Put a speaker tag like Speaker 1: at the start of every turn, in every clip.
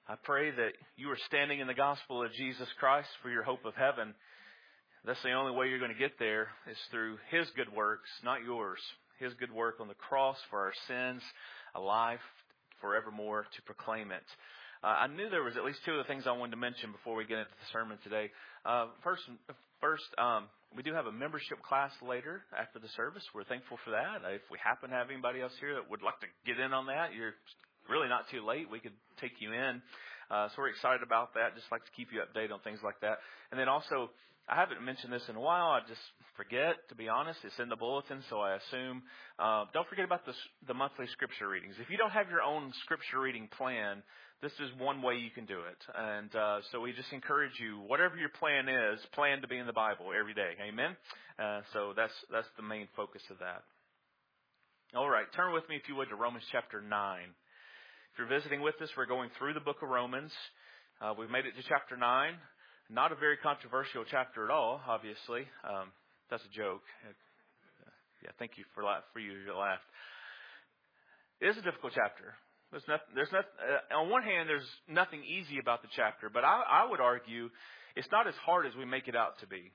Speaker 1: I pray that you are standing in the gospel of Jesus Christ for your hope of heaven. That's the only way you're going to get there is through His good works, not yours. His good work on the cross for our sins, alive forevermore to proclaim it. I knew there was at least two of the things I wanted to mention before we get into the sermon today. First, we do have a membership class later after the service. We're thankful for that. If we happen to have anybody else here that would like to get in on that, you're really not too late. We could take you in. So we're excited about that. Just like to keep you updated on things like that. And then also, I haven't mentioned this in a while. I just forget, to be honest. It's in the bulletin, so I assume. Don't forget about the monthly scripture readings. If you don't have your own scripture reading plan, this is one way you can do it. And so we just encourage you, whatever your plan is, plan to be in the Bible every day. Amen? So that's the main focus of that. All right, turn with me, if you would, to Romans chapter 9. If you're visiting with us, we're going through the book of Romans. We've made it to chapter 9. Not a very controversial chapter at all, obviously. That's a joke. Yeah, thank you for you to laugh. It is a difficult chapter. There's nothing. On one hand, there's nothing easy about the chapter, but I would argue it's not as hard as we make it out to be.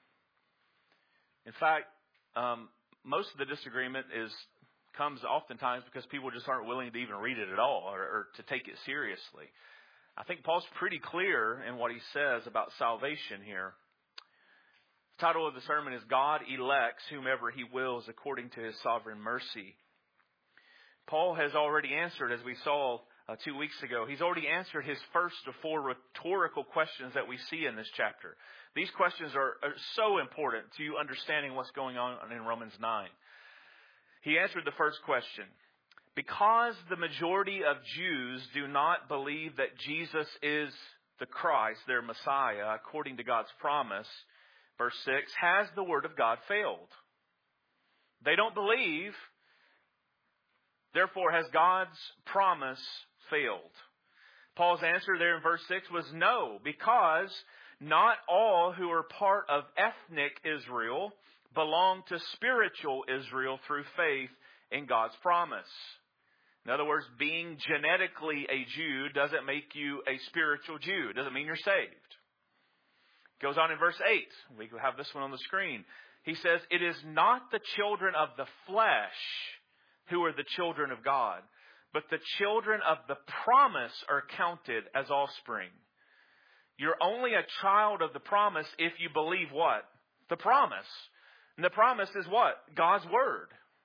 Speaker 1: In fact, most of the disagreement comes oftentimes because people just aren't willing to even read it at all or to take it seriously. I think Paul's pretty clear in what he says about salvation here. The title of the sermon is God Elects Whomever He Wills According to His Sovereign Mercy. Paul has already answered, as we saw 2 weeks ago, he's already answered his first of four rhetorical questions that we see in this chapter. These questions are so important to understanding what's going on in Romans 9. He answered the first question. Because the majority of Jews do not believe that Jesus is the Christ, their Messiah, according to God's promise, verse 6, has the Word of God failed? They don't believe, therefore has God's promise failed? Paul's answer there in verse 6 was no, because not all who are part of ethnic Israel belong to spiritual Israel through faith in God's promise. In other words, being genetically a Jew doesn't make you a spiritual Jew. It doesn't mean you're saved. It goes on in verse 8. We have this one on the screen. He says, it is not the children of the flesh who are the children of God, but the children of the promise are counted as offspring. You're only a child of the promise if you believe what? The promise. And the promise is what? God's Word.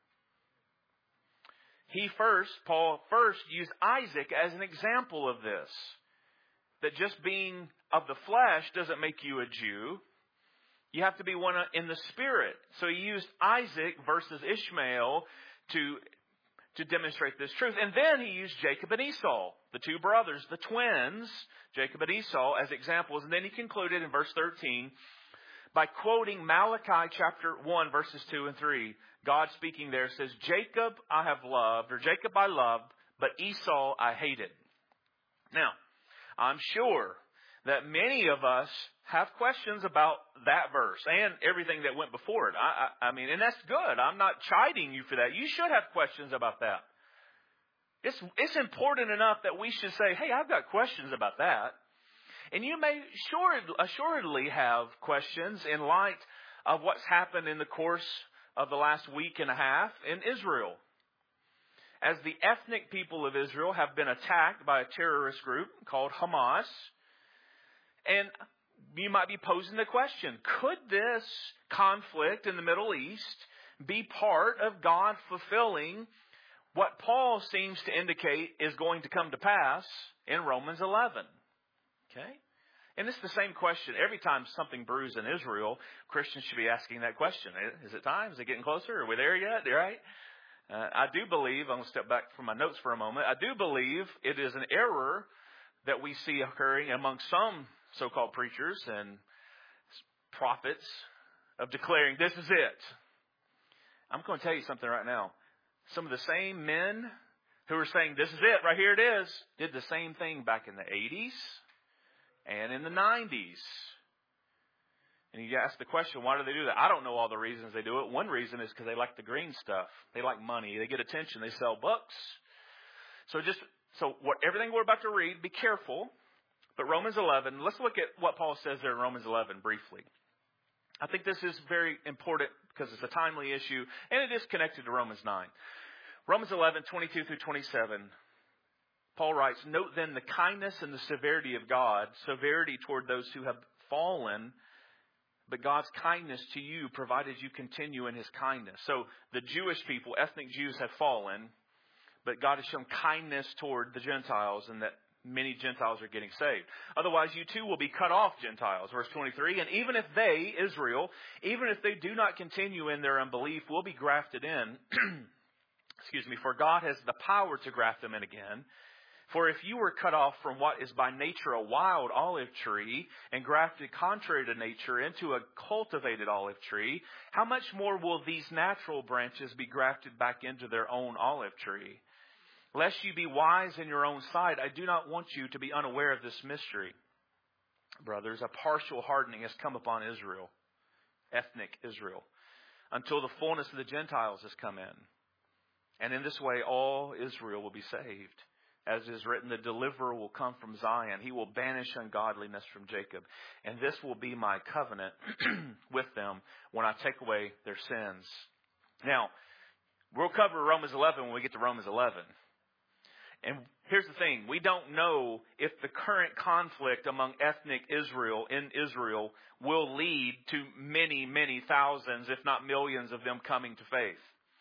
Speaker 1: Paul first used Isaac as an example of this. That just being of the flesh doesn't make you a Jew. You have to be one in the Spirit. So he used Isaac versus Ishmael to demonstrate this truth. And then he used Jacob and Esau, the two brothers, the twins, Jacob and Esau, as examples. And then he concluded in verse 13 by quoting Malachi chapter 1, verses 2 and 3. God speaking there says, Jacob I loved, but Esau I hated. Now, I'm sure that many of us have questions about that verse and everything that went before it. I mean, and that's good. I'm not chiding you for that. You should have questions about that. It's important enough that we should say, hey, I've got questions about that. And you may assuredly have questions in light of what's happened in the course of the last week and a half in Israel. As the ethnic people of Israel have been attacked by a terrorist group called Hamas. And you might be posing the question, could this conflict in the Middle East be part of God fulfilling what Paul seems to indicate is going to come to pass in Romans 11? Okay? And it's the same question. Every time something brews in Israel, Christians should be asking that question. Is it time? Is it getting closer? Are we there yet? Right? I do believe, I'm going to step back from my notes for a moment. I do believe it is an error that we see occurring among some so-called preachers and prophets of declaring, this is it. I'm going to tell you something right now. Some of the same men who are saying, this is it, right here it is, did the same thing back in the 80s. And in the 90s. And you ask the question, why do they do that? I don't know all the reasons they do it. One reason is because they like the green stuff. They like money. They get attention. They sell books. So everything we're about to read, be careful. But Romans 11, let's look at what Paul says there in Romans 11 briefly. I think this is very important because it's a timely issue, and it is connected to Romans 9. Romans 11, 22 through 27, Paul writes, "Note then the kindness and the severity of God, severity toward those who have fallen, but God's kindness to you, provided you continue in His kindness." So the Jewish people, ethnic Jews, have fallen, but God has shown kindness toward the Gentiles, and that many Gentiles are getting saved. "Otherwise, you too will be cut off, Gentiles." Verse 23, "And even if they, Israel, even if they do not continue in their unbelief, will be grafted in." Excuse me. "For God has the power to graft them in again. For if you were cut off from what is by nature a wild olive tree and grafted contrary to nature into a cultivated olive tree, how much more will these natural branches be grafted back into their own olive tree? Lest you be wise in your own sight, I do not want you to be unaware of this mystery. Brothers, a partial hardening has come upon Israel, ethnic Israel, until the fullness of the Gentiles has come in. And in this way all Israel will be saved. As is written, the deliverer will come from Zion. He will banish ungodliness from Jacob. And this will be my covenant with them when I take away their sins." Now, we'll cover Romans 11 when we get to Romans 11. And here's the thing. We don't know if the current conflict among ethnic Israel in Israel will lead to many, many thousands, if not millions of them coming to faith.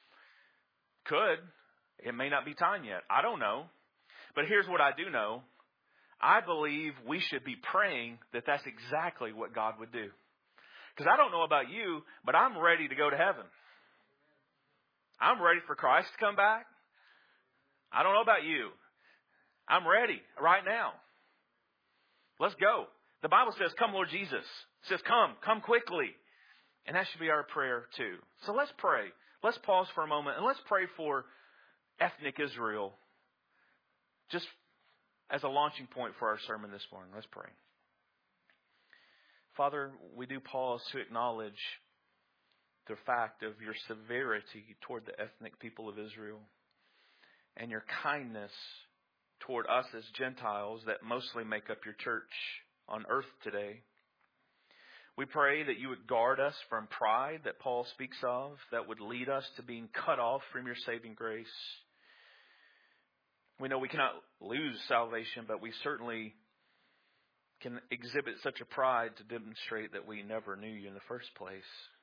Speaker 1: Could. It may not be time yet. I don't know. But here's what I do know. I believe we should be praying that that's exactly what God would do. Because I don't know about you, but I'm ready to go to heaven. I'm ready for Christ to come back. I don't know about you. I'm ready right now. Let's go. The Bible says, "Come, Lord Jesus." It says, come quickly. And that should be our prayer too. So let's pray. Let's pause for a moment and let's pray for ethnic Israel. Just as a launching point for our sermon this morning. Let's pray. Father, we do pause to acknowledge the fact of your severity toward the ethnic people of Israel and your kindness toward us as Gentiles that mostly make up your church on earth today. We pray that you would guard us from pride that Paul speaks of, that would lead us to being cut off from your saving grace. We know we cannot lose salvation, but we certainly can exhibit such a pride to demonstrate that we never knew you in the first place.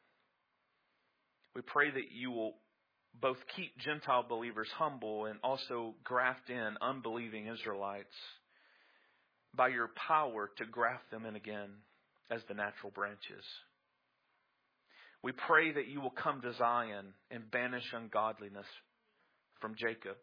Speaker 1: We pray that you will both keep Gentile believers humble and also graft in unbelieving Israelites by your power to graft them in again as the natural branches. We pray that you will come to Zion and banish ungodliness from Jacob.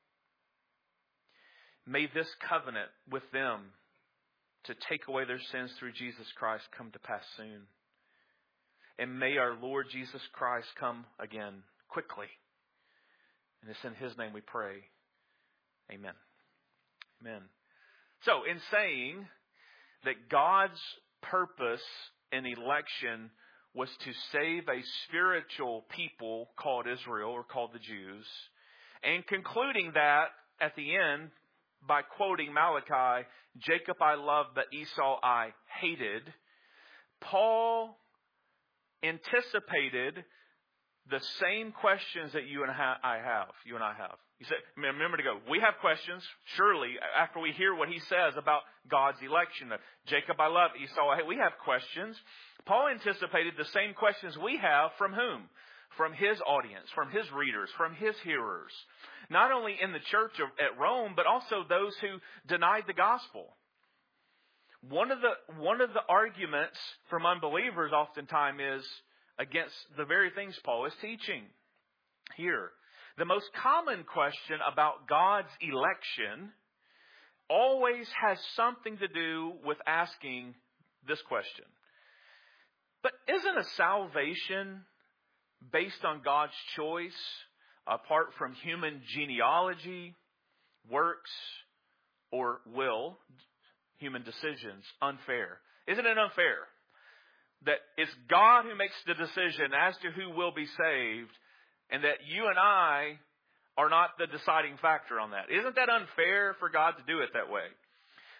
Speaker 1: May this covenant with them to take away their sins through Jesus Christ come to pass soon. And may our Lord Jesus Christ come again quickly. And it's in His name we pray. Amen. Amen. So, in saying that God's purpose in election was to save a spiritual people called Israel or called the Jews, and concluding that at the end by quoting Malachi, "Jacob I loved, but Esau I hated," Paul anticipated the same questions that you and I have. He said, remember to go, we have questions, surely, after we hear what he says about God's election. Jacob I love, Esau I hate. We have questions. Paul anticipated the same questions we have from whom? From his audience, from his readers, from his hearers. Not only in the church at Rome, but also those who denied the gospel. One of the arguments from unbelievers oftentimes is against the very things Paul is teaching here. The most common question about God's election always has something to do with asking this question. But isn't a salvation based on God's choice, apart from human genealogy, works, or will, human decisions, unfair? Isn't it unfair that it's God who makes the decision as to who will be saved, and that you and I are not the deciding factor on that? Isn't that unfair for God to do it that way?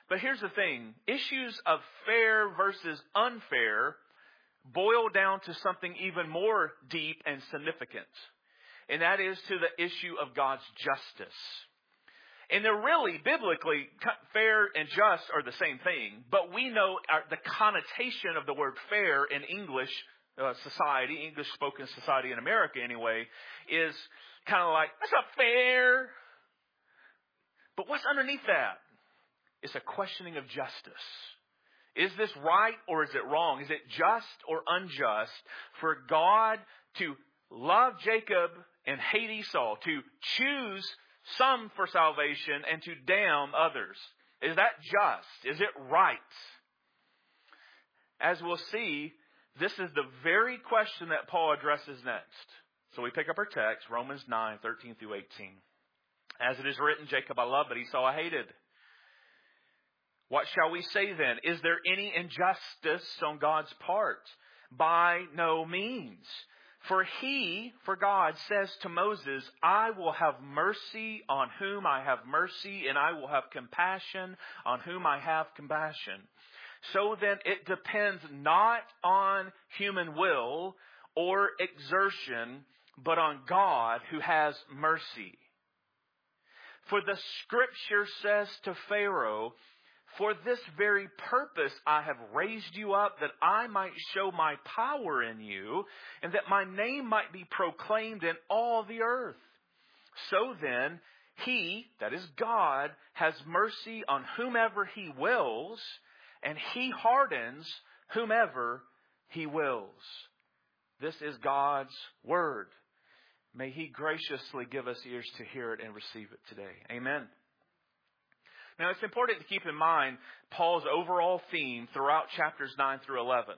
Speaker 1: But here's the thing. Issues of fair versus unfair boil down to something even more deep and significant. And that is to the issue of God's justice. And they're really, biblically, fair and just are the same thing. But we know the connotation of the word fair in English society, English-spoken society in America anyway, is kind of like, that's not fair. But what's underneath that? It's a questioning of justice. Is this right or is it wrong? Is it just or unjust for God to love Jacob and hate Esau, to choose some for salvation and to damn others? Is that just? Is it right? As we'll see, this is the very question that Paul addresses next. So we pick up our text, Romans 9, 13 through 18. As it is written, Jacob I loved, but Esau I hated. What shall we say then? Is there any injustice on God's part? By no means. For God says to Moses, I will have mercy on whom I have mercy, and I will have compassion on whom I have compassion. So then it depends not on human will or exertion, but on God who has mercy. For the Scripture says to Pharaoh, for this very purpose I have raised you up, that I might show my power in you, and that my name might be proclaimed in all the earth. So then, He, that is God, has mercy on whomever He wills, and He hardens whomever He wills. This is God's Word. May He graciously give us ears to hear it and receive it today. Amen. Now, it's important to keep in mind Paul's overall theme throughout chapters 9 through 11.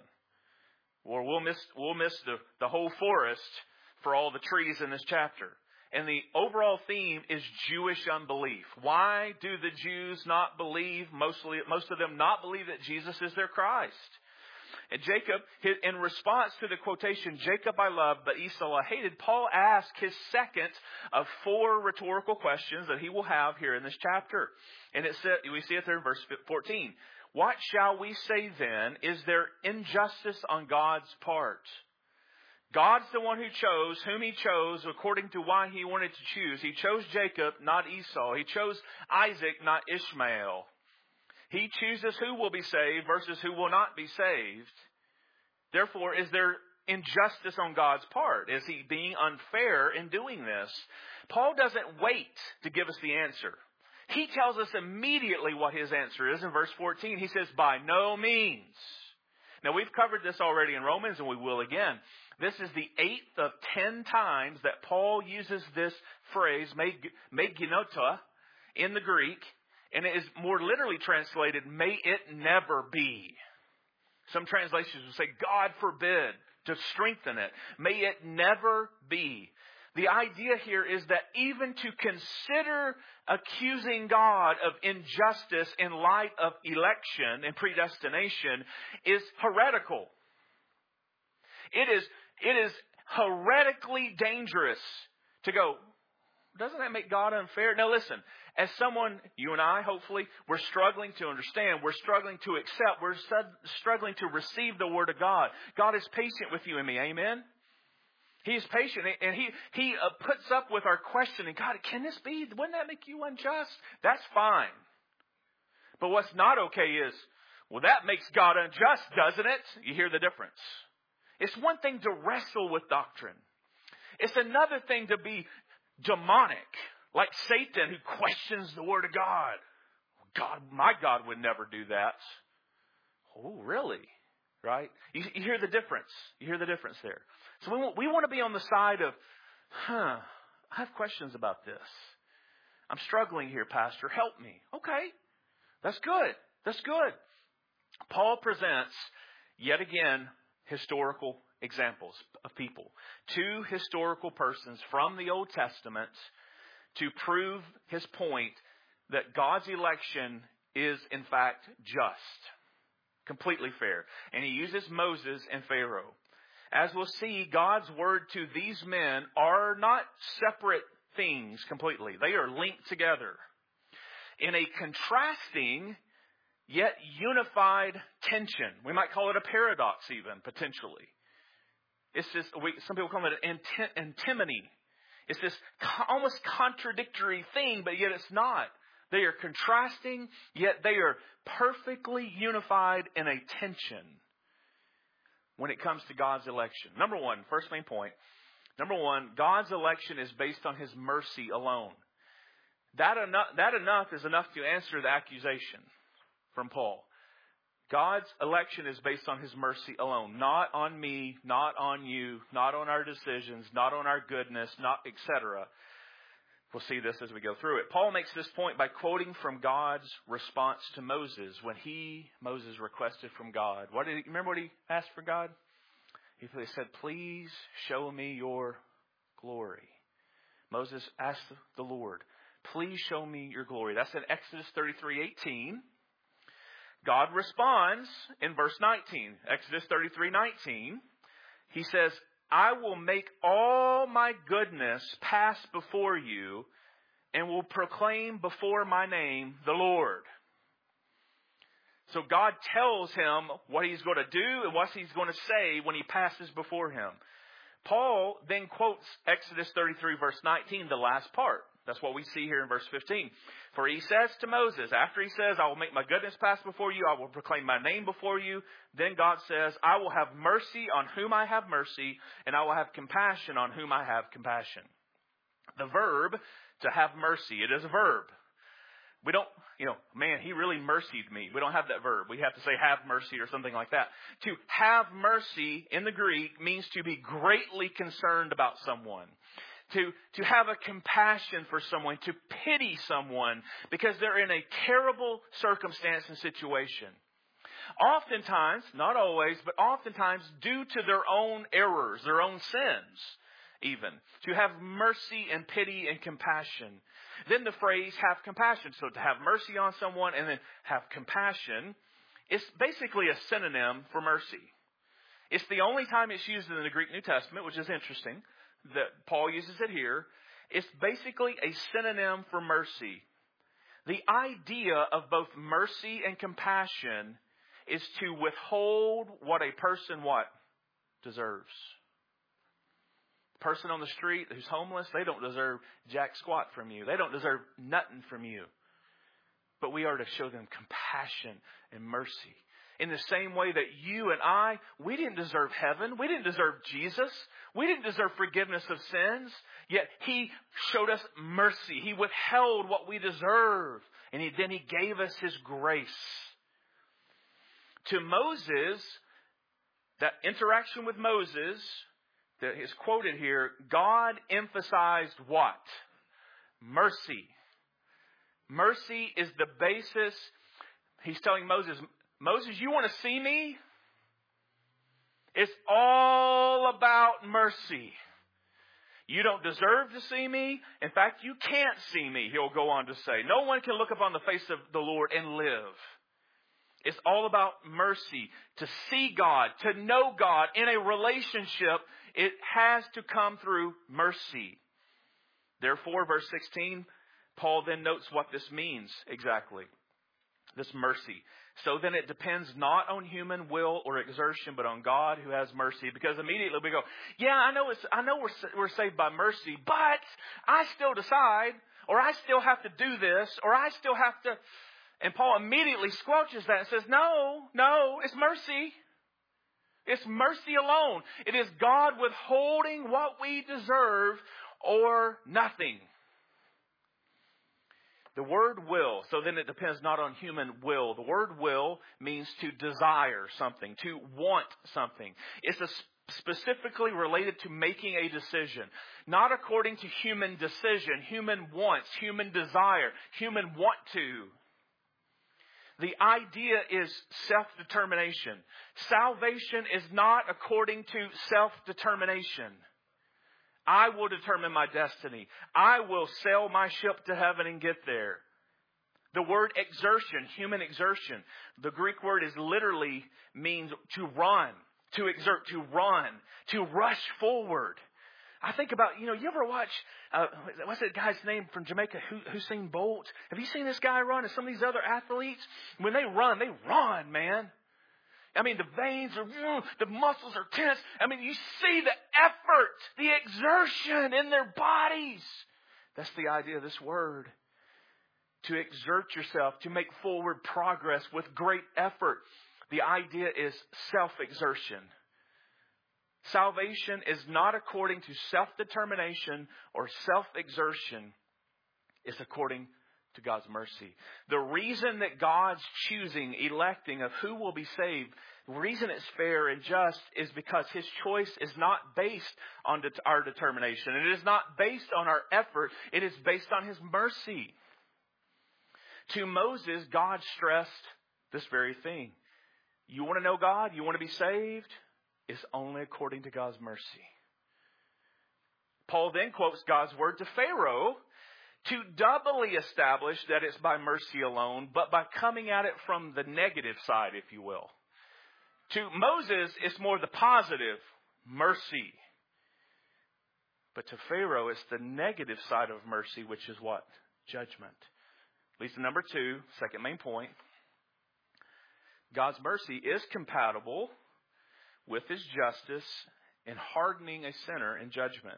Speaker 1: Or we'll miss the whole forest for all the trees in this chapter. And the overall theme is Jewish unbelief. Why do the Jews not believe, most of them not believe that Jesus is their Christ? And Jacob, in response to the quotation, Jacob I loved, but Esau I hated, Paul asked his second of 4 rhetorical questions that he will have here in this chapter. And we see it there in verse 14. What shall we say then? Is there injustice on God's part? God's the one who chose whom He chose according to why He wanted to choose. He chose Jacob, not Esau. He chose Isaac, not Ishmael. He chooses who will be saved versus who will not be saved. Therefore, is there injustice on God's part? Is He being unfair in doing this? Paul doesn't wait to give us the answer. He tells us immediately what his answer is in verse 14. He says, by no means. Now, we've covered this already in Romans, and we will again. This is the 8th of 10 times that Paul uses this phrase, me ginota, in the Greek. And it is more literally translated, may it never be. Some translations will say, God forbid, to strengthen it. May it never be. The idea here is that even to consider accusing God of injustice in light of election and predestination is heretical. It is heretically dangerous to go, doesn't that make God unfair? Now listen, as someone, you and I, hopefully, we're struggling to understand, we're struggling to accept, we're struggling to receive the Word of God. God is patient with you and me, amen? He is patient, and He puts up with our questioning. God, can this be? Wouldn't that make you unjust? That's fine. But what's not okay is, well, that makes God unjust, doesn't it? You hear the difference. It's one thing to wrestle with doctrine. It's another thing to be demonic, like Satan who questions the Word of God. My God would never do that. Oh, really? Right? You hear the difference. You hear the difference there. So we want to be on the side of, I have questions about this. I'm struggling here, Pastor. Help me. Okay. That's good. That's good. Paul presents, yet again, historical examples of people. 2 historical persons from the Old Testament to prove his point that God's election is, in fact, just. Completely fair. And he uses Moses and Pharaoh. As we'll see, God's word to these men are not separate things completely. They are linked together. In a contrasting yet unified tension. We might call it a paradox even, potentially. It's just, some people call it an antinomy. It's this almost contradictory thing, but yet it's not. They are contrasting, yet they are perfectly unified in a tension when it comes to God's election. Number one, first main point. Number one, God's election is based on His mercy alone. That enough is enough to answer the accusation from Paul. God's election is based on His mercy alone. Not on me, not on you, not on our decisions, not on our goodness, not etc. We'll see this as we go through it. Paul makes this point by quoting from God's response to Moses when Moses requested from God. Remember what he asked for God? He said, please show me your glory. Moses asked the Lord, please show me your glory. That's in Exodus 33:18. God responds in verse 19. Exodus 33:19. He says, I will make all my goodness pass before you and will proclaim before my name the Lord. So God tells him what He's going to do and what He's going to say when He passes before him. Paul then quotes Exodus 33 verse 19, the last part. That's what we see here in verse 15. For he says to Moses, after he says, I will make my goodness pass before you, I will proclaim my name before you. Then God says, I will have mercy on whom I have mercy, and I will have compassion on whom I have compassion. The verb to have mercy, it is a verb. We don't, man, He really mercied me. We don't have that verb. We have to say have mercy or something like that. To have mercy in the Greek means to be greatly concerned about someone. To have a compassion for someone, to pity someone because they're in a terrible circumstance and situation. Oftentimes, not always, but oftentimes due to their own errors, their own sins even. To have mercy and pity and compassion. Then the phrase have compassion. So to have mercy on someone and then have compassion is basically a synonym for mercy. It's the only time it's used in the Greek New Testament, which is interesting that Paul uses it here. It's basically a synonym for mercy. The idea of both mercy and compassion is to withhold what a person deserves. The person on the street who's homeless, they don't deserve jack squat from you. They don't deserve nothing from you. But we are to show them compassion and mercy. In the same way that you and I, we didn't deserve heaven. We didn't deserve Jesus. We didn't deserve forgiveness of sins. Yet He showed us mercy. He withheld what we deserve. And then He gave us His grace. To Moses, that interaction with Moses that is quoted here, God emphasized what? Mercy. Mercy is the basis. He's telling Moses, you want to see me? It's all about mercy. You don't deserve to see me. In fact, you can't see me, he'll go on to say. No one can look upon the face of the Lord and live. It's all about mercy. To see God, to know God in a relationship, it has to come through mercy. Therefore, verse 16, Paul then notes what this means exactly. This mercy. So then it depends not on human will or exertion, but on God who has mercy. Because immediately we go, yeah, I know we're saved by mercy, but I still decide, or I still have to do this, or I still have to. And Paul immediately squelches that and says, no, it's mercy. It's mercy alone. It is God withholding what we deserve or nothing. The word will, so then it depends not on human will. The word will means to desire something, to want something. It's specifically related to making a decision. Not according to human decision, human wants, human desire, human want to. The idea is self-determination. Salvation is not according to self-determination. I will determine my destiny. I will sail my ship to heaven and get there. The word exertion, human exertion, the Greek word literally means to run, to exert, to run, to rush forward. I think about, you ever watch, what's that guy's name from Jamaica, Usain Bolt? Have you seen this guy run and some of these other athletes? When they run, man. I mean, the veins are, the muscles are tense. I mean, you see the effort, the exertion in their bodies. That's the idea of this word. To exert yourself, to make forward progress with great effort. The idea is self-exertion. Salvation is not according to self-determination or self-exertion. It's according to God's mercy. The reason that God's choosing, electing of who will be saved, the reason it's fair and just is because His choice is not based on our determination. It is not based on our effort. It is based on His mercy. To Moses, God stressed this very thing. You want to know God? You want to be saved? It's only according to God's mercy. Paul then quotes God's word to Pharaoh to doubly establish that it's by mercy alone, but by coming at it from the negative side, if you will. To Moses, it's more the positive, mercy. But to Pharaoh, it's the negative side of mercy, which is what? Judgment. Leads to number 2, second main point. God's mercy is compatible with His justice in hardening a sinner in judgment.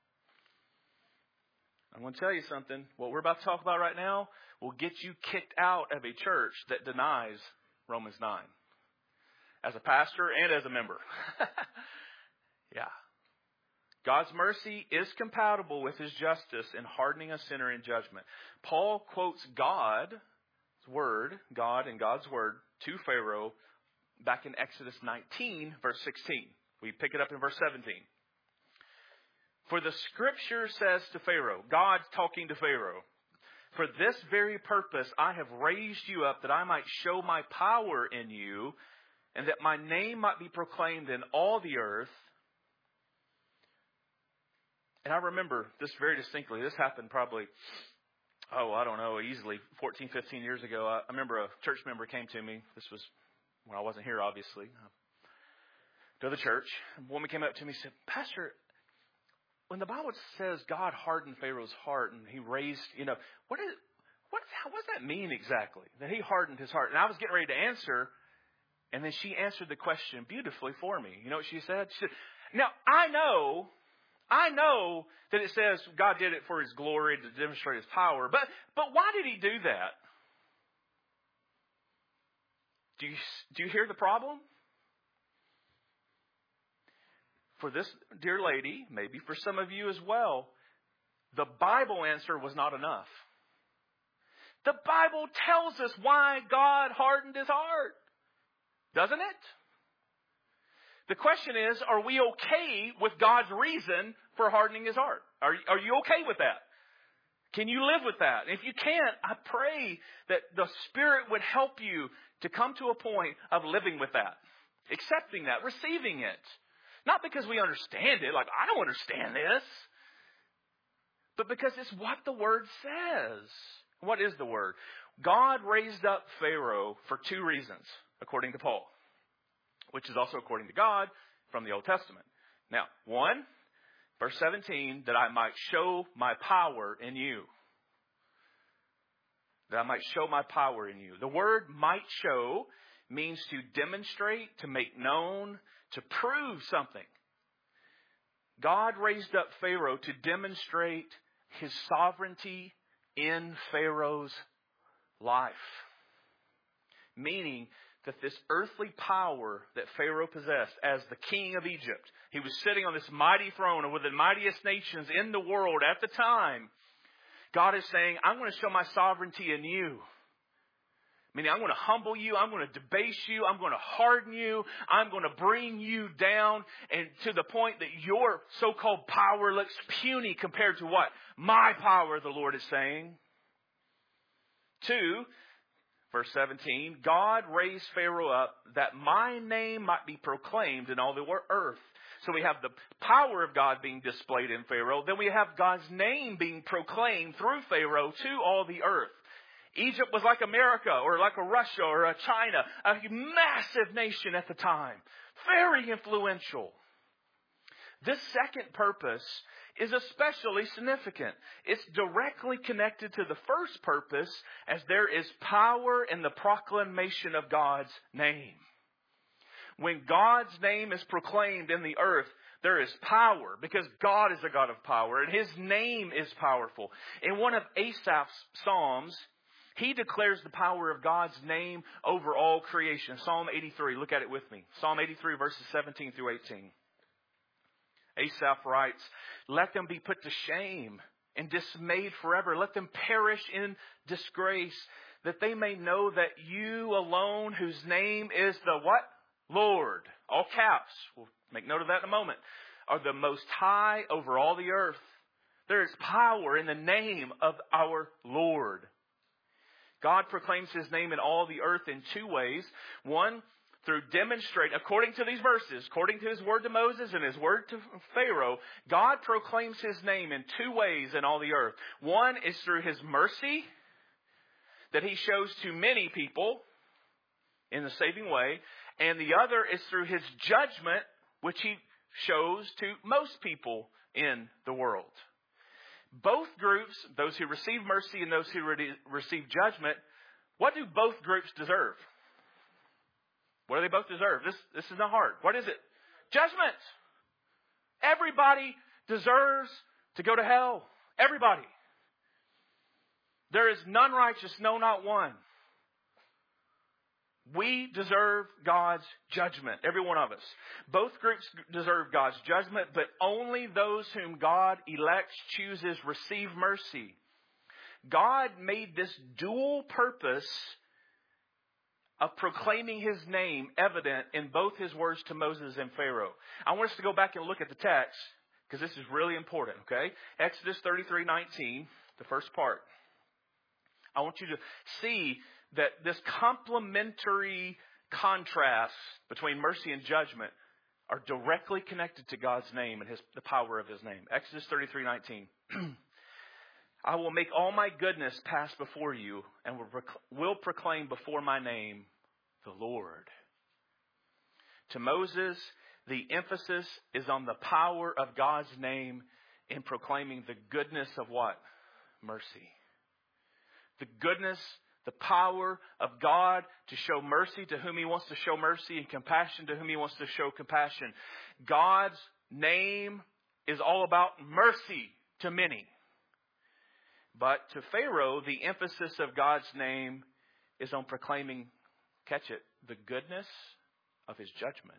Speaker 1: I'm going to tell you something. What we're about to talk about right now will get you kicked out of a church that denies Romans 9. As a pastor and as a member. Yeah. God's mercy is compatible with His justice in hardening a sinner in judgment. Paul quotes God's word, God and God's word, to Pharaoh back in Exodus 19, verse 16. We pick it up in verse 17. For the scripture says to Pharaoh, God talking to Pharaoh, for this very purpose I have raised you up that I might show my power in you and that my name might be proclaimed in all the earth. And I remember this very distinctly. This happened probably, easily 14, 15 years ago. I remember a church member came to me. This was when I wasn't here, obviously, to the church. A woman came up to me and said, Pastor, when the Bible says God hardened Pharaoh's heart and he raised, what does that mean exactly? That he hardened his heart? And I was getting ready to answer, and then she answered the question beautifully for me. You know what she said? She said, now, I know that it says God did it for His glory to demonstrate His power, but why did He do that? Do you hear the problem? For this dear lady, maybe for some of you as well, the Bible answer was not enough. The Bible tells us why God hardened His heart, doesn't it? The question is, are we okay with God's reason for hardening His heart? Are you okay with that? Can you live with that? And if you can't, I pray that the Spirit would help you to come to a point of living with that, accepting that, receiving it. Not because we understand it, like I don't understand this, but because it's what the Word says. What is the Word? God raised up Pharaoh for 2 reasons, according to Paul, which is also according to God from the Old Testament. Now, 1, verse 17, that I might show my power in you. That I might show my power in you. The word might show means to demonstrate, to make known, to prove something. God raised up Pharaoh to demonstrate His sovereignty in Pharaoh's life. Meaning that this earthly power that Pharaoh possessed as the king of Egypt, he was sitting on this mighty throne of one of the mightiest nations in the world at the time. God is saying, I'm going to show my sovereignty in you. Meaning I'm going to humble you. I'm going to debase you. I'm going to harden you. I'm going to bring you down and to the point that your so-called power looks puny compared to what? My power, the Lord is saying. 2, verse 17, God raised Pharaoh up that my name might be proclaimed in all the earth. So we have the power of God being displayed in Pharaoh. Then we have God's name being proclaimed through Pharaoh to all the earth. Egypt was like America or like a Russia or a China, a massive nation at the time. Very influential. This second purpose is especially significant. It's directly connected to the first purpose, as there is power in the proclamation of God's name. When God's name is proclaimed in the earth, there is power, because God is a God of power, and His name is powerful. In one of Asaph's psalms, he declares the power of God's name over all creation. Psalm 83, look at it with me. Psalm 83, verses 17 through 18. Asaph writes, "Let them be put to shame and dismayed forever. Let them perish in disgrace, that they may know that you alone, whose name is the" what? Lord. All caps. We'll make note of that in a moment. "Are the most high over all the earth." There is power in the name of our Lord. God proclaims His name in all the earth in two ways. One, through according to these verses, according to His word to Moses and His word to Pharaoh, God proclaims His name in two ways in all the earth. One is through His mercy that He shows to many people in the saving way, and the other is through His judgment, which He shows to most people in the world. Both groups, those who receive mercy and those who receive judgment, what do both groups deserve? What do they both deserve? This is not hard. What is it? Judgment. Everybody deserves to go to hell. Everybody. There is none righteous, no, not one. We deserve God's judgment, every one of us. Both groups deserve God's judgment, but only those whom God elects, chooses, receive mercy. God made this dual purpose of proclaiming His name evident in both His words to Moses and Pharaoh. I want us to go back and look at the text, because this is really important, okay? Exodus 33:19, the first part. I want you to see that this complementary contrast between mercy and judgment are directly connected to God's name and the power of His name. Exodus 33:19. "I will make all my goodness pass before you, and will proclaim before my name the Lord." To Moses, the emphasis is on the power of God's name in proclaiming the goodness of what? Mercy. The goodness, the power of God to show mercy to whom He wants to show mercy, and compassion to whom He wants to show compassion. God's name is all about mercy to many. But to Pharaoh, the emphasis of God's name is on proclaiming, catch it, the goodness of His judgment.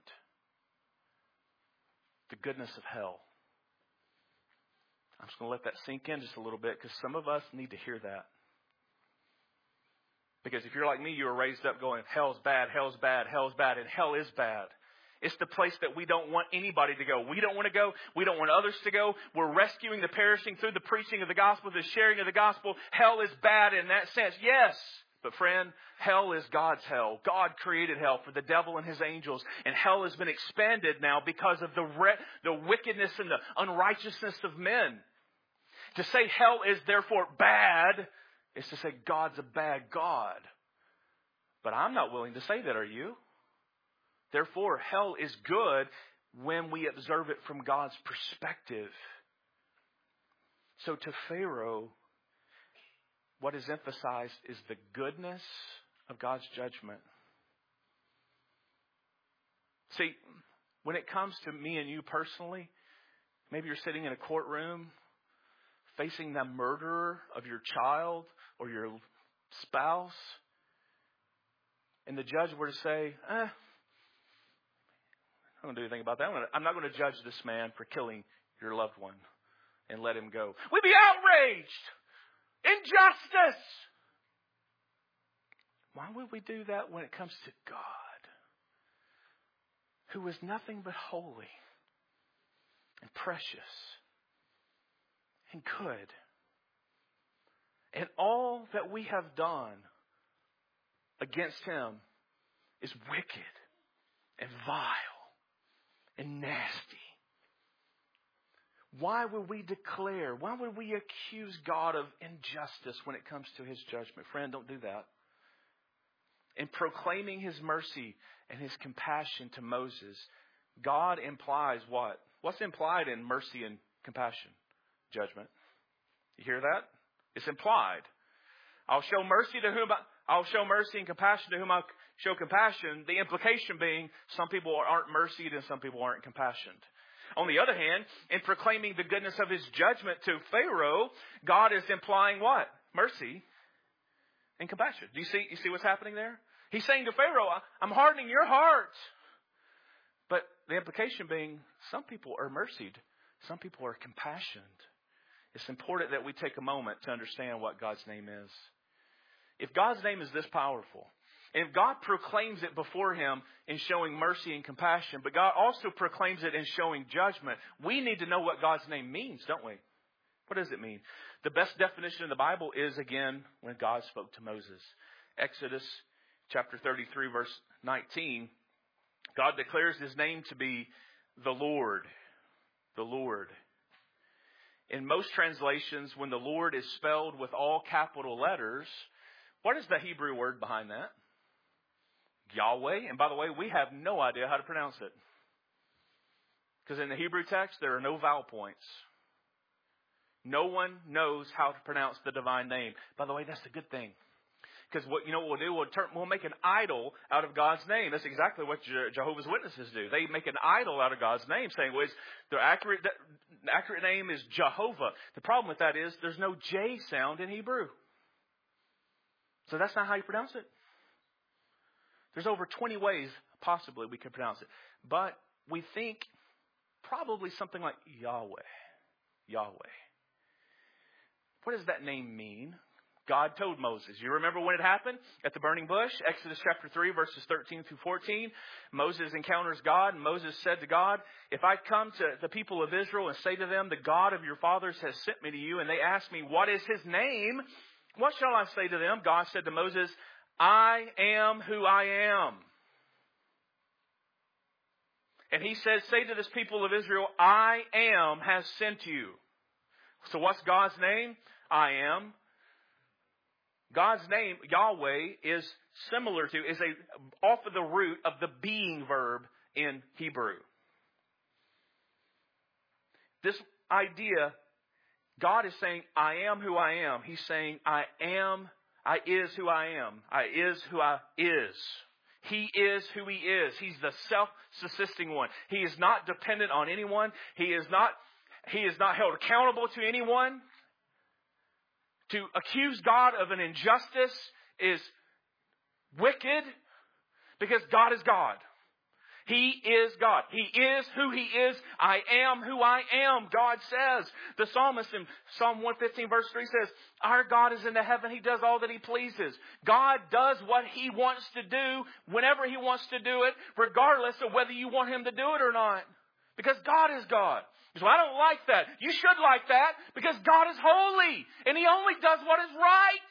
Speaker 1: The goodness of hell. I'm just going to let that sink in just a little bit, because some of us need to hear that. Because if you're like me, you were raised up going, hell's bad, hell's bad, hell's bad, and hell is bad. It's the place that we don't want anybody to go. We don't want to go. We don't want others to go. We're rescuing the perishing through the preaching of the gospel, the sharing of the gospel. Hell is bad in that sense. Yes. But friend, hell is God's hell. God created hell for the devil and his angels. And hell has been expanded now because of the wickedness and the unrighteousness of men. To say hell is therefore bad is to say God's a bad God. But I'm not willing to say that, are you? Therefore, hell is good when we observe it from God's perspective. So to Pharaoh, what is emphasized is the goodness of God's judgment. See, when it comes to me and you personally, maybe you're sitting in a courtroom facing the murderer of your child or your spouse, and the judge were to say, I don't do anything about that. I'm not going to judge this man for killing your loved one and let him go. We'd be outraged. Injustice. Why would we do that when it comes to God, who is nothing but holy and precious and good? And all that we have done against Him is wicked and vile and nasty. Why would we accuse God of injustice when it comes to His judgment? Friend, don't do that. In proclaiming His mercy and His compassion to Moses, God implies what? What's implied in mercy and compassion? Judgment. You hear that? It's implied. I'll show mercy and compassion to whom I show compassion. The implication being some people aren't mercied and some people aren't compassionate. On the other hand, in proclaiming the goodness of his judgment to Pharaoh, God is implying what? Mercy and compassion. Do you see what's happening there? He's saying to Pharaoh, I'm hardening your heart. But the implication being some people are mercied. Some people are compassionate. It's important that we take a moment to understand what God's name is. If God's name is this powerful, and if God proclaims it before him in showing mercy and compassion, but God also proclaims it in showing judgment, we need to know what God's name means, don't we? What does it mean? The best definition in the Bible is, again, when God spoke to Moses. Exodus chapter 33, verse 19. God declares his name to be the Lord. The Lord. In most translations, when the Lord is spelled with all capital letters, what is the Hebrew word behind that? Yahweh. And by the way, we have no idea how to pronounce it. Because in the Hebrew text, there are no vowel points. No one knows how to pronounce the divine name. By the way, that's a good thing. Because what we'll do, we'll make an idol out of God's name. That's exactly what Jehovah's Witnesses do. They make an idol out of God's name, saying, well, the accurate name is Jehovah. The problem with that is there's no J sound in Hebrew. So that's not how you pronounce it. There's over 20 ways possibly we could pronounce it. But we think probably something like Yahweh. Yahweh. What does that name mean? God told Moses. You remember when it happened? At the burning bush, Exodus chapter 3, verses 13 through 14. Moses encounters God, and Moses said to God, if I come to the people of Israel and say to them, the God of your fathers has sent me to you, and they ask me, what is his name? What shall I say to them? God said to Moses, I am who I am. And he says, say to this people of Israel, I am has sent you. So what's God's name? I am. God's name, Yahweh, is off of the root of the being verb in Hebrew. This idea, God is saying, I am who I am. He's saying, I is who I am. I is who I is. He is who he is. He's the self-subsisting one. He is not dependent on anyone. He is not held accountable to anyone. To accuse God of an injustice is wicked because God is God. He is God. He is who he is. I am who I am, God says. The psalmist in Psalm 115 verse 3 says, our God is in the heaven. He does all that he pleases. God does what he wants to do whenever he wants to do it, regardless of whether you want him to do it or not. Because God is God. So I don't like that. You should like that because God is holy and he only does what is right.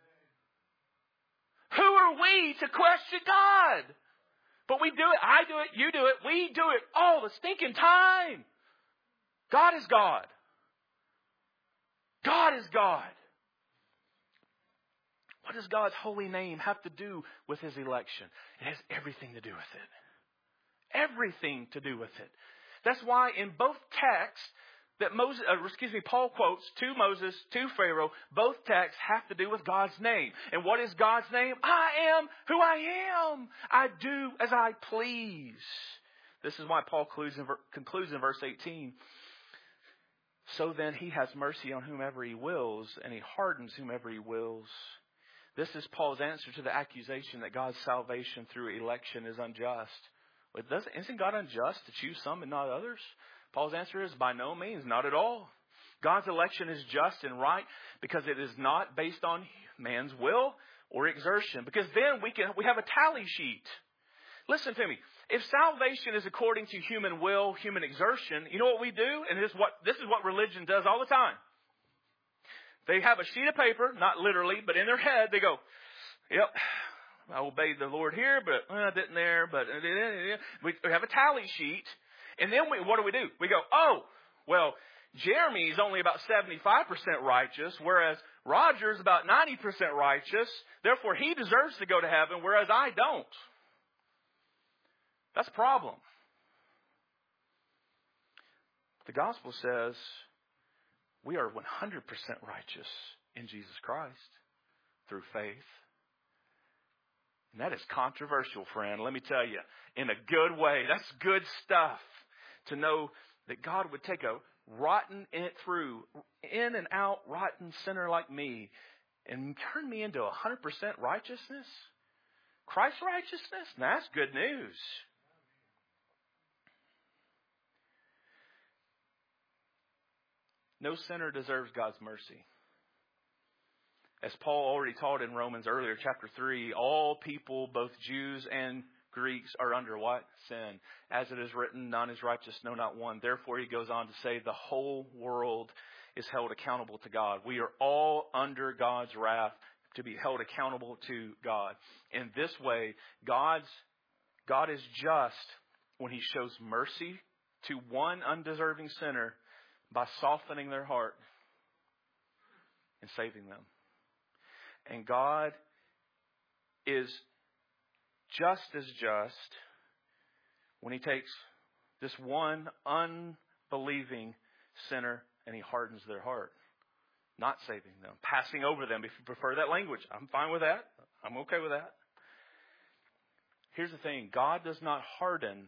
Speaker 1: Who are we to question God? But we do it. I do it. You do it. We do it all the stinking time. God is God. God is God. What does God's holy name have to do with his election? It has everything to do with it. Everything to do with it. That's why in both texts that Paul quotes to Moses, to Pharaoh, both texts have to do with God's name. And what is God's name? I am who I am. I do as I please. This is why Paul concludes in verse 18. So then he has mercy on whomever he wills, and he hardens whomever he wills. This is Paul's answer to the accusation that God's salvation through election is unjust. Isn't God unjust to choose some and not others? Paul's answer is by no means, not at all. God's election is just and right because it is not based on man's will or exertion. Because then we have a tally sheet. Listen to me. If salvation is according to human will, human exertion, you know what we do? And this is what religion does all the time. They have a sheet of paper, not literally, but in their head they go, yep, I obeyed the Lord here, but I didn't there. But we have a tally sheet. And then what do? We go, oh, well, Jeremy's only about 75% righteous, whereas Roger's about 90% righteous. Therefore, he deserves to go to heaven, whereas I don't. That's a problem. The gospel says we are 100% righteous in Jesus Christ through faith. And that is controversial, friend. Let me tell you, in a good way. That's good stuff to know that God would take a rotten in and out rotten sinner like me and turn me into 100% righteousness. Christ's righteousness? Now, that's good news. No sinner deserves God's mercy. As Paul already taught in Romans earlier, chapter 3, all people, both Jews and Greeks, are under what? Sin. As it is written, none is righteous, no, not one. Therefore, he goes on to say, the whole world is held accountable to God. We are all under God's wrath to be held accountable to God. In this way, God is just when he shows mercy to one undeserving sinner by softening their heart and saving them. And God is just as just when he takes this one unbelieving sinner and he hardens their heart, not saving them, passing over them. If you prefer that language, I'm fine with that. I'm okay with that. Here's the thing. God does not harden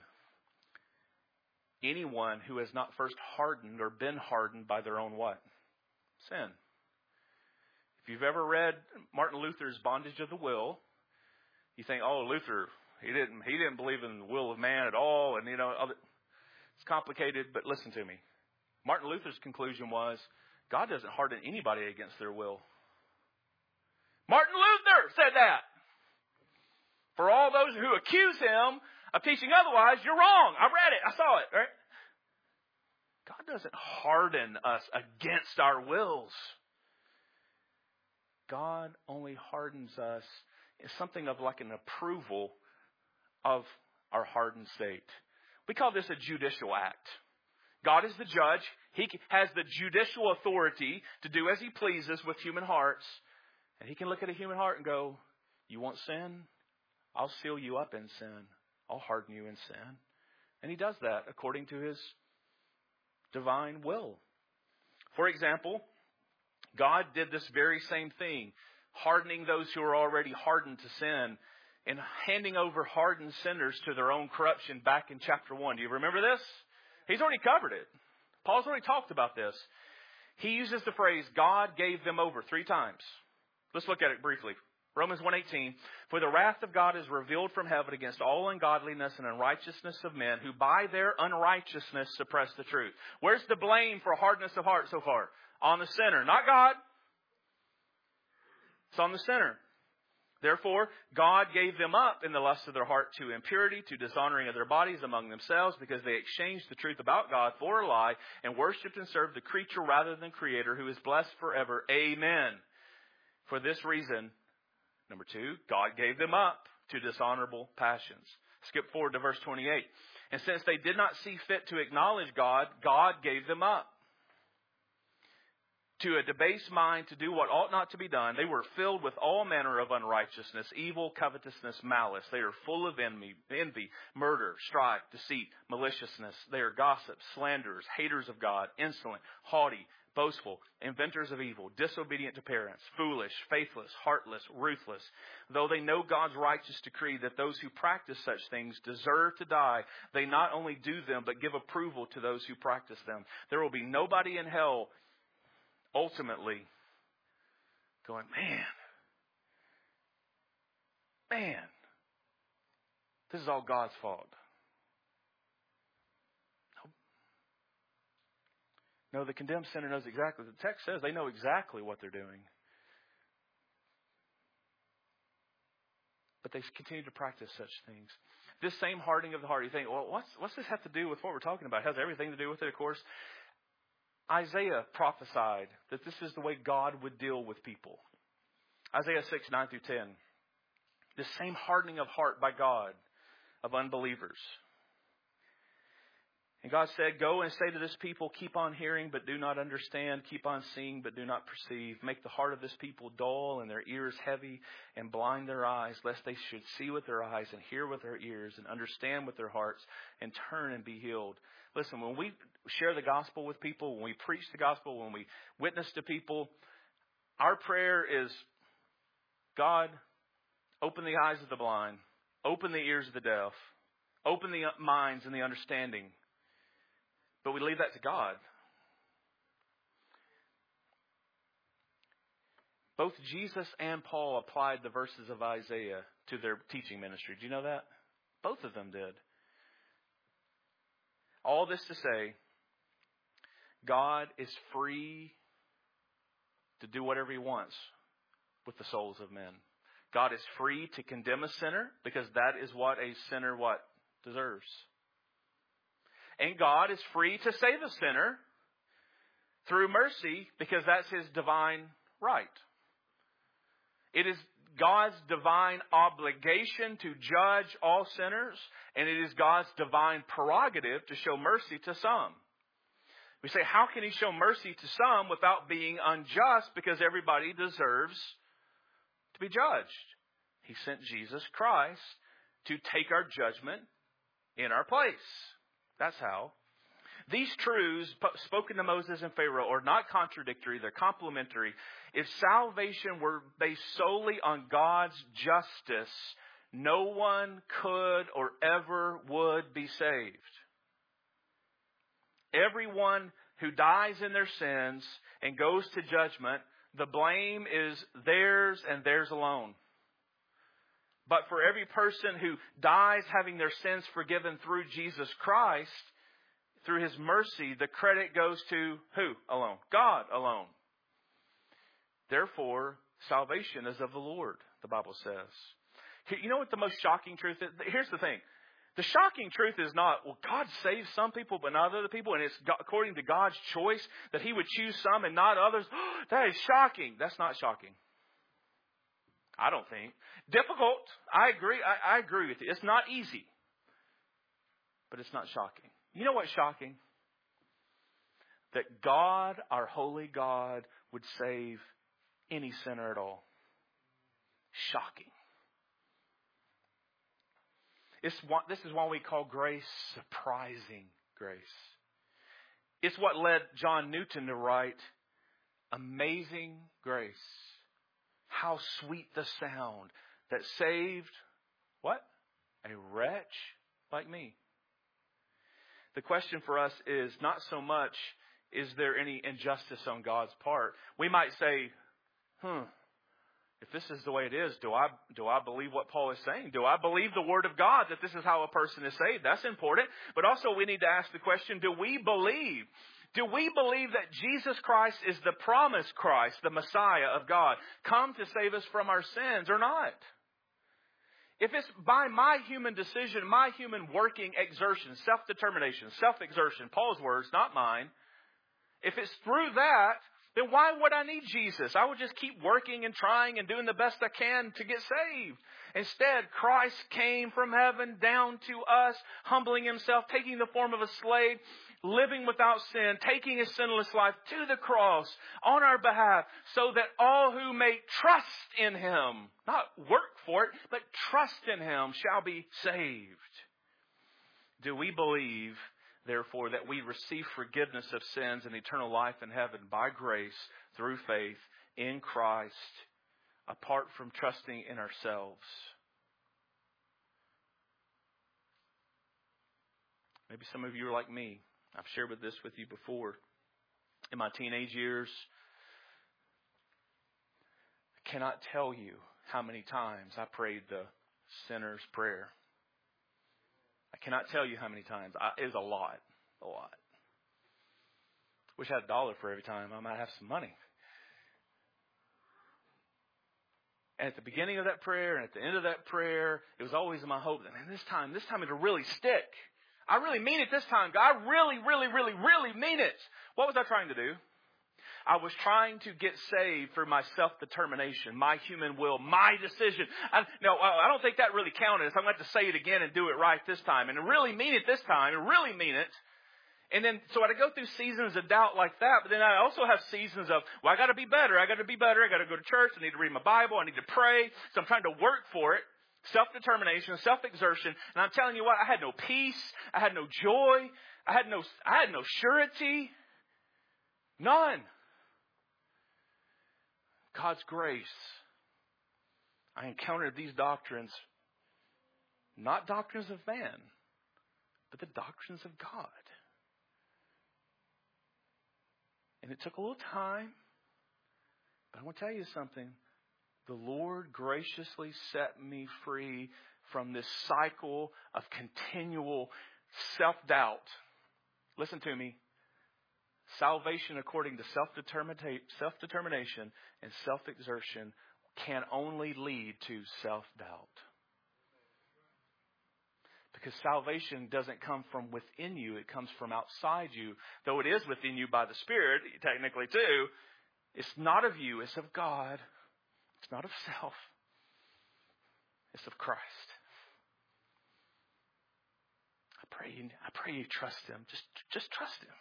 Speaker 1: anyone who has not first hardened or been hardened by their own what? Sin. If you've ever read Martin Luther's Bondage of the Will, you think, oh, Luther, he didn't believe in the will of man at all, and it's complicated. But listen to me. Martin Luther's conclusion was, God doesn't harden anybody against their will. Martin Luther said that. For all those who accuse him of teaching otherwise, you're wrong. I read it. I saw it. Right? God doesn't harden us against our wills. God only hardens us in something of like an approval of our hardened state. We call this a judicial act. God is the judge. He has the judicial authority to do as he pleases with human hearts. And he can look at a human heart and go, you want sin? I'll seal you up in sin. I'll harden you in sin. And he does that according to his divine will. For example, God did this very same thing, hardening those who are already hardened to sin and handing over hardened sinners to their own corruption back in chapter 1. Do you remember this? He's already covered it. Paul's already talked about this. He uses the phrase, God gave them over 3 times. Let's look at it briefly. Romans 1:18, for the wrath of God is revealed from heaven against all ungodliness and unrighteousness of men who by their unrighteousness suppress the truth. Where's the blame for hardness of heart so far? On the sinner, not God. It's on the sinner. Therefore, God gave them up in the lust of their heart to impurity, to dishonoring of their bodies among themselves, because they exchanged the truth about God for a lie and worshipped and served the creature rather than Creator, who is blessed forever. Amen. For this reason, number 2, God gave them up to dishonorable passions. Skip forward to verse 28. And since they did not see fit to acknowledge God, God gave them up to a debased mind to do what ought not to be done. They were filled with all manner of unrighteousness, evil, covetousness, malice. They are full of envy, murder, strife, deceit, maliciousness. They are gossips, slanderers, haters of God, insolent, haughty, boastful, inventors of evil, disobedient to parents, foolish, faithless, heartless, ruthless. Though they know God's righteous decree that those who practice such things deserve to die, they not only do them, but give approval to those who practice them. There will be nobody in hell ultimately going, man, this is all God's fault. No, the condemned sinner knows exactly. The text says they know exactly what they're doing. But they continue to practice such things. This same hardening of the heart, you think, well, what's this have to do with what we're talking about? It has everything to do with it, of course. Isaiah prophesied that this is the way God would deal with people. Isaiah 6:9-10. This same hardening of heart by God of unbelievers. And God said, go and say to this people, keep on hearing but do not understand, keep on seeing but do not perceive. Make the heart of this people dull and their ears heavy, and blind their eyes, lest they should see with their eyes and hear with their ears and understand with their hearts and turn and be healed. Listen, when we share the gospel with people, when we preach the gospel, when we witness to people, our prayer is, God, open the eyes of the blind, open the ears of the deaf, open the minds and the understanding. But we leave that to God. Both Jesus and Paul applied the verses of Isaiah to their teaching ministry. Do you know that? Both of them did. All this to say, God is free to do whatever He wants with the souls of men. God is free to condemn a sinner because that is what a sinner deserves. And God is free to save a sinner through mercy because that's His divine right. It is God's divine obligation to judge all sinners, and it is God's divine prerogative to show mercy to some. We say, how can He show mercy to some without being unjust? Because everybody deserves to be judged. He sent Jesus Christ to take our judgment in our place. That's how. These truths spoken to Moses and Pharaoh are not contradictory, they're complementary. If salvation were based solely on God's justice, no one could or ever would be saved. Everyone who dies in their sins and goes to judgment, the blame is theirs and theirs alone. But for every person who dies having their sins forgiven through Jesus Christ, through His mercy, the credit goes to who alone? God alone. Therefore, salvation is of the Lord, the Bible says. You know what the most shocking truth is? Here's the thing. The shocking truth is not, well, God saves some people but not other people, and it's according to God's choice that He would choose some and not others. That is shocking. That's not shocking. I don't think. Difficult. I agree. I agree with you. It's not easy. But it's not shocking. You know what's shocking? That God, our holy God, would save any sinner at all. Shocking. This is why we call grace surprising grace. It's what led John Newton to write, Amazing Grace. How sweet the sound that saved, what? A wretch like me. The question for us is not so much, is there any injustice on God's part? We might say, if this is the way it is, do I believe what Paul is saying? Do I believe the Word of God that this is how a person is saved? That's important. But also we need to ask the question, do we believe that Jesus Christ is the promised Christ, the Messiah of God, come to save us from our sins or not? If it's by my human decision, my human working exertion, self-determination, self-exertion, Paul's words, not mine, if it's through that, then why would I need Jesus? I would just keep working and trying and doing the best I can to get saved. Instead, Christ came from heaven down to us, humbling Himself, taking the form of a slave, living without sin, taking His sinless life to the cross on our behalf so that all who may trust in Him, not work for it, but trust in Him shall be saved. Do we believe, therefore, that we receive forgiveness of sins and eternal life in heaven by grace through faith in Christ, apart from trusting in ourselves? Maybe some of you are like me. I've shared this with you before. In my teenage years, I cannot tell you how many times I prayed the sinner's prayer. I cannot tell you how many times. It was a lot. Wish I had $1 for every time. I might have some money. And at the beginning of that prayer and at the end of that prayer, it was always my hope that, man, this time it'll really stick. I really mean it this time, God. I really, really, really, really mean it. What was I trying to do? I was trying to get saved through my self-determination, my human will, my decision. I don't think that really counted. So I'm going to have to say it again and do it right this time. And really mean it this time and really mean it. And then, so I go through seasons of doubt like that, but then I also have seasons of, well, I got to be better. I got to be better. I got to go to church. I need to read my Bible. I need to pray. So I'm trying to work for it. Self-determination, self-exertion. And I'm telling you what, I had no peace. I had no joy. I had no surety. None. God's grace. I encountered these doctrines, not doctrines of man, but the doctrines of God. And it took a little time, but I want to tell you something. The Lord graciously set me free from this cycle of continual self-doubt. Listen to me. Salvation according to self-determination and self-exertion can only lead to self-doubt. Because salvation doesn't come from within you. It comes from outside you. Though it is within you by the Spirit, technically too. It's not of you. It's of God. It's not of self. It's of Christ. I pray you trust Him. Just trust Him.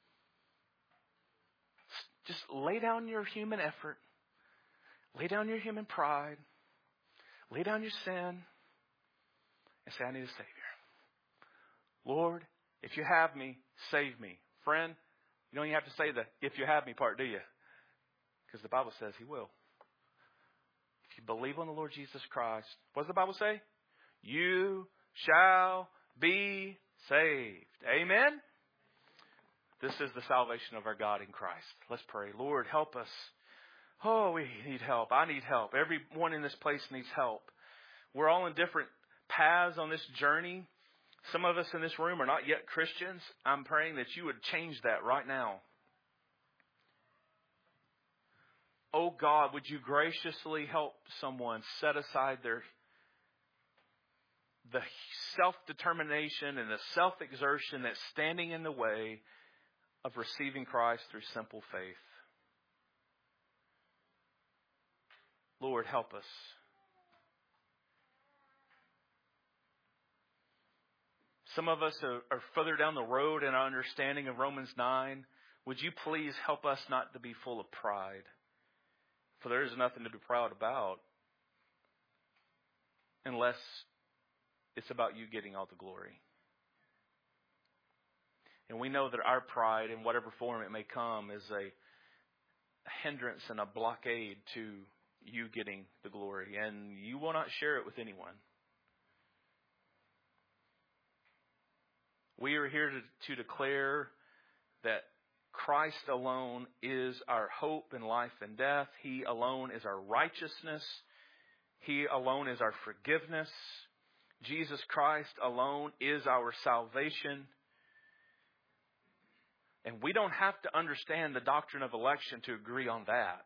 Speaker 1: Just lay down your human effort. Lay down your human pride. Lay down your sin. And say, I need a Savior. Lord, if you have me, save me. Friend, you don't even have to say the if you have me part, do you? Because the Bible says He will. If you believe on the Lord Jesus Christ, what does the Bible say? You shall be saved. Amen? This is the salvation of our God in Christ. Let's pray. Lord, help us. Oh, we need help. I need help. Everyone in this place needs help. We're all in different paths on this journey. Some of us in this room are not yet Christians. I'm praying that you would change that right now. Oh God, would you graciously help someone set aside the self-determination and the self-exertion that's standing in the way of receiving Christ through simple faith. Lord, help us. Some of us are further down the road in our understanding of Romans 9. Would you please help us not to be full of pride? For there is nothing to be proud about unless it's about you getting all the glory. And we know that our pride, in whatever form it may come, is a hindrance and a blockade to you getting the glory. And you will not share it with anyone. We are here to declare that Christ alone is our hope in life and death. He alone is our righteousness. He alone is our forgiveness. Jesus Christ alone is our salvation. And we don't have to understand the doctrine of election to agree on that.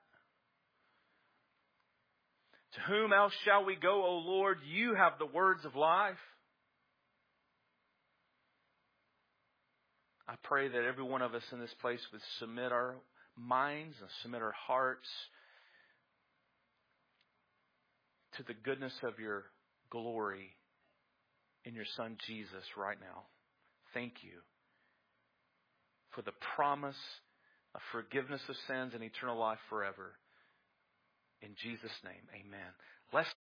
Speaker 1: To whom else shall we go, O Lord? You have the words of life. I pray that every one of us in this place would submit our minds and submit our hearts to the goodness of your glory in your Son Jesus right now. Thank you for the promise of forgiveness of sins and eternal life forever. In Jesus' name, amen. Let's